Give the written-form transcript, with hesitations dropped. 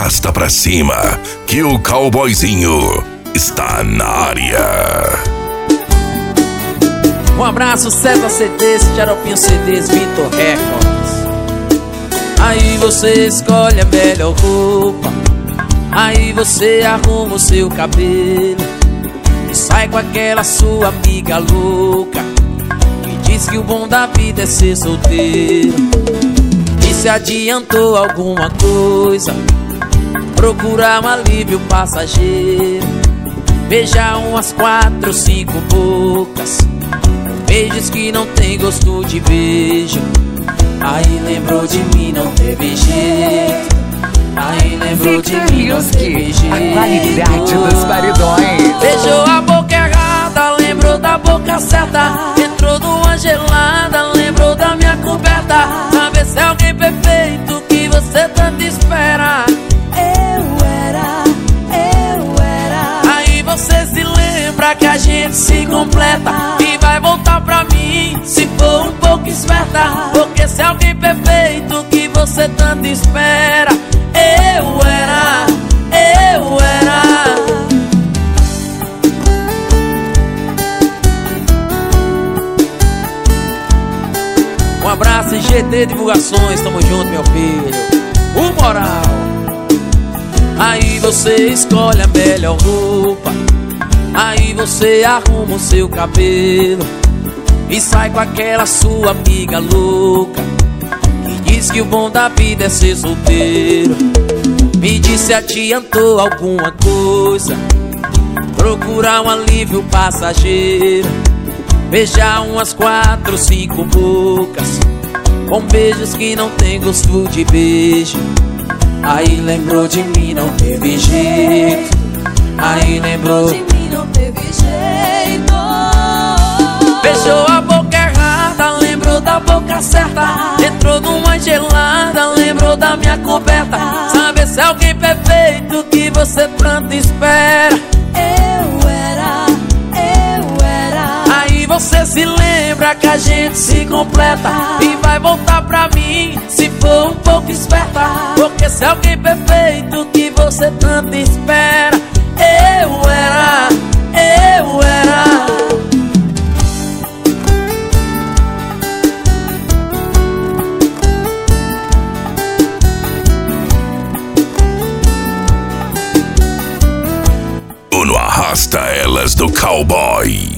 arrasta pra cima, que o cowboyzinho está na área. Um abraço, César CDs, Xaropinho CDs, Vitor Records. Aí você escolhe a melhor roupa, aí você arruma o seu cabelo e sai com aquela sua amiga louca que diz que o bom da vida é ser solteiro. E se adiantou alguma coisa, procurar um alívio passageiro, beijar umas 4 ou 5 bocas, beijos que não tem gosto de beijo. Aí lembrou de mim, não teve jeito. Aí lembrou de mim, não teve jeito. A qualidade dos paredões. Beijou a boca errada, lembrou da boca certa. Entrou numa gelada, lembrou da minha coberta. Sabe se é alguém perfeito que você tanto espera. Eu era. Aí você se lembra que a gente se completa e vai voltar pra mim se for um pouco esperta. Porque se é alguém perfeito que você tanto espera. Eu era. Um abraço em GT Divulgações, tamo junto, meu filho. O moral. Aí você escolhe a melhor roupa, aí você arruma o seu cabelo e sai com aquela sua amiga louca que diz que o bom da vida é ser solteiro. Me diz se adiantou alguma coisa, procurar um alívio passageiro, beijar umas 4 ou 5 bocas com beijos que não tem gosto de beijo. Aí lembrou de mim, não teve jeito. Aí lembrou de mim, não teve jeito. Beijou a boca errada, lembrou da boca certa. Entrou numa gelada, lembrou da minha coberta. Sabe se é alguém perfeito que você tanto espera. Eu era. Aí você se lembra que a gente se completa e vai voltar pra mim se for um pouco esperta. Porque se é alguém perfeito que você tanto espera. Eu era. Uno arrasta elas do cowboy.